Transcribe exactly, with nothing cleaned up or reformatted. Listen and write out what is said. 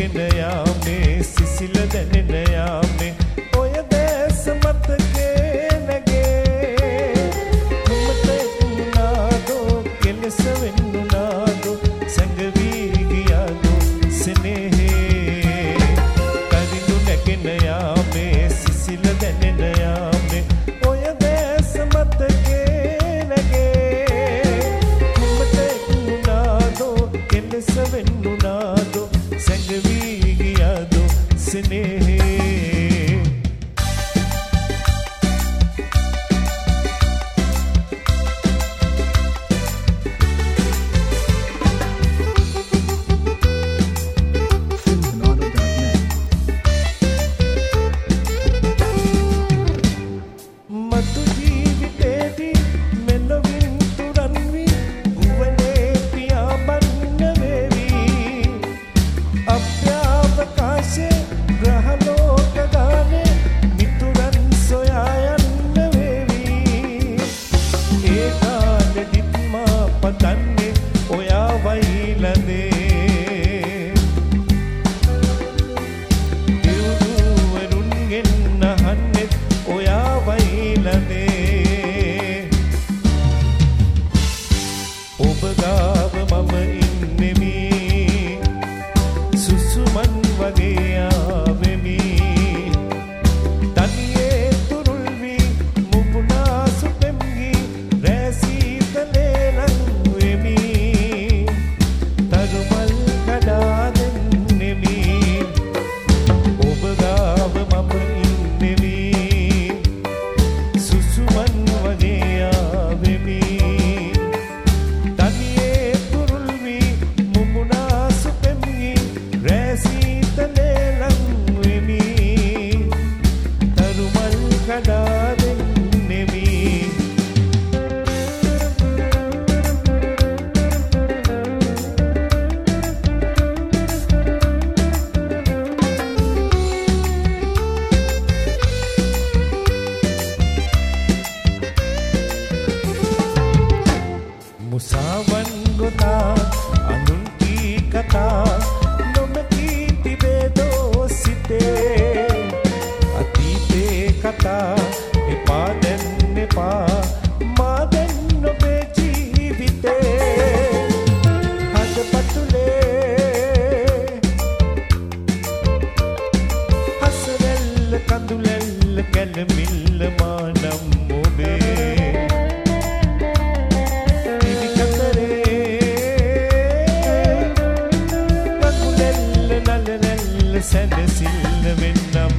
නැගෙන යාමේ සිසිල දැනෙන යාමේ ඔය දැස මතකේ නැගේ කුමට උනාදෝ කෙලස වෙන්නුනාදෝ සැඟවි ගියාදෝ සෙනෙහේ කරිඳු නැගෙන යාමේ සිසිල දැනෙන යාමේ ඔය දැස මතකේ නැගේ කුමට උනාදෝ කෙලස වෙන්නුනාදෝ සැඟවි ගියාදෝ සෙනෙහේ මතු ජීවිතේදී මෙලොවින් තුරන් වී ගුවනේ පියාඹන්න වේවි අභ්‍යවකාශේ ග්‍රහලෝක ගානේ මිතුරන් සොයා යන්න වේවි ඒ කාලෙදිත් මා පතන්නේ ඔයා වයිලනේ දෙව්දුවරුන්ගෙන් අහන්නෙත් ඔයා වයිලනේ ඔබ ගාව මම ඉන්නෙමි සුසුමන් වගේ ආවෙමි තනියේ තුරුල් වී මුමුණා සුපෙම්ගි රැසීතලේ ලංවෙමි තරුමල් කඩා දෙන්නෙමි ඔබ ගාව මම ඉන්නෙමි සුසුමන් වගේ ආවෙමි තනියේ තුරුල් වී මුමුණා සුපෙම්ගි රැසීතලේ ලංවෙමි තරුමල් කඩා දෙන්නෙමි මුසාවන් ගොතා අනුන් කී කතා නොමැකී තිබේදෝ සිතේ අතීතේ කතා එපා දැන් එපා මා දැන් නොබේ ජීවිතේ හදපතුලේ හසරෙල්ල කඳුලෙල්ල කැලමිල්ල මානම් ඔබේ දිවි කතරේ කකුලෙල්ල නලනෙල්ල සැනසිල්ල වෙන්නම්